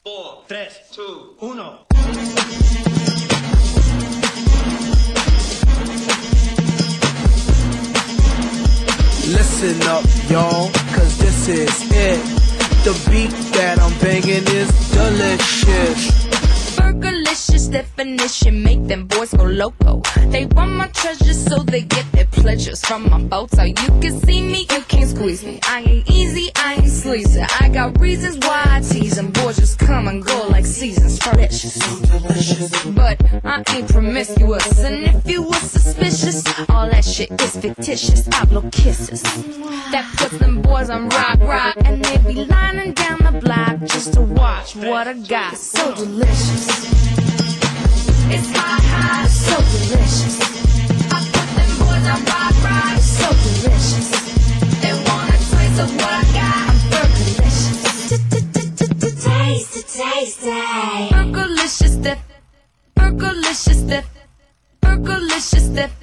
4, 3, 2, 1. Listen up, y'all, cause this is it. The beat that I'm banging is delicious. Burgerlicious definition, make them boys go loco. They want my treasures so they get their pleasures from my photo. You can see me, you can't squeeze me. I ain't easy, I ain't sleazy. I got reasons why I tease them. Boys just come and go like seasons. Delicious, but I ain't promiscuous. And if you were suspicious, all that shit is fictitious. I blow kisses that puts them boys on rock, and they be lining down the block just to watch what I got. So delicious. It's hot, so delicious. I put them boys on rock, so delicious. They want a taste of what I got. I'm burgerlicious. Taste. Burgerlicious dip. Burgerlicious dip. Burgerlicious dip.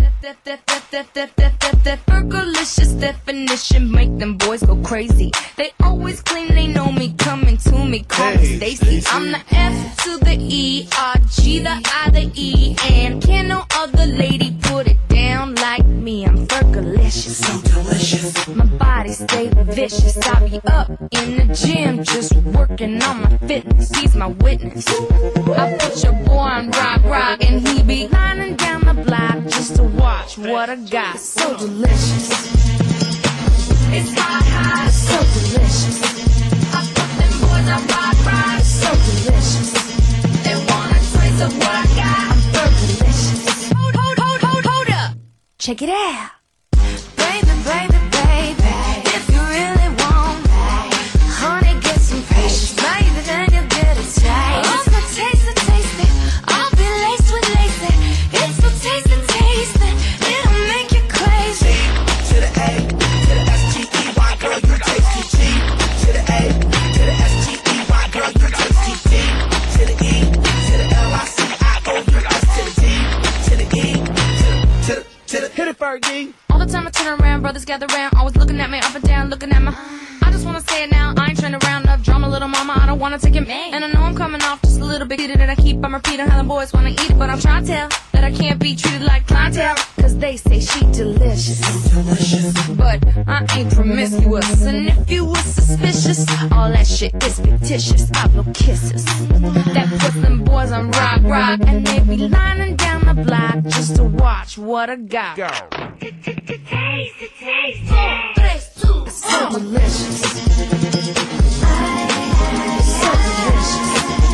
Burgerlicious definition, make them boys go crazy. They always claim they know me, coming to me, call me Stacy. I'm the F to the E, R, G, the I, the E, and can no other lady put it down like me. I'm Burgerlicious, so delicious. My body stay vicious. I be up in the gym, just working on my fitness. He's my witness. I put your boy on rock, and he be lining down the block just to watch what I got. So delicious. It's hot, so delicious. I put them boys on rock, so delicious. They want a taste of what I got. I'm Burgerlicious. Hold up. Check it out. Baby, if you really want, honey, get some patience. Baby, then you get a taste. Also taste it. I'll be laced with lace. It's so tasty. It'll make you crazy. To the A, to the S-T-E-Y, girl, you tasty. G, to the A, to the S-T-E-Y, girl, you tasty. D, to the E, to the L-I-C-I-O-U-S, to the D, to the E, to the hit it, Fergie. All the time I turn around, brothers gather round, always looking at me up and down, looking at my. I just wanna say it now, I ain't trying to round up drama, little mama, I don't wanna take it. And I know I'm coming off just a little bit heated, and I keep on repeating how the boys wanna eat it, but I'm trying to tell that I can't be treated like clientele, cause they say she delicious. But I ain't promiscuous, and if you was suspicious, all that shit is fictitious. I blow kisses that puts them boys on rock, and they be lining down the block just to watch what I got. Taste. 3, 2, 1. So delicious. So delicious.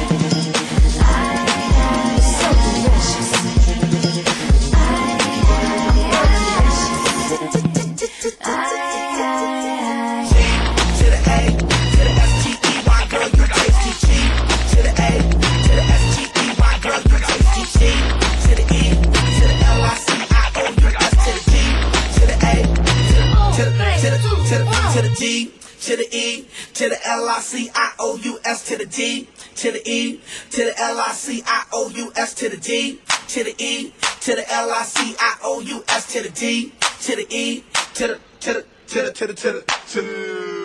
So delicious. To the A, to the S-T-E-Y, girl, you tasty. G, to the A, to the S-T-E-Y, girl, you tasty. G, to the E, to the L-I-C-I-O-U-S, to the D, to the A, to the G, to the E, to the L-I-C-I-O-U-S, to the D, to the E, to the L-I-C-I-O-U-S, to the D, to the E, to the L-I-C-I-O-U-S, to the D, to the E, to the